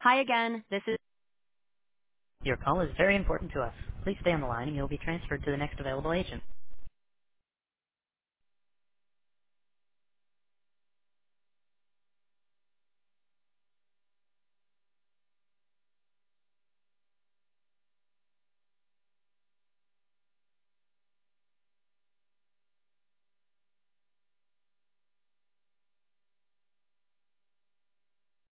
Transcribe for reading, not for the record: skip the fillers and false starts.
Hi again, this is... Your call is very important to us. Please stay on the line and you'll be transferred to the next available agent.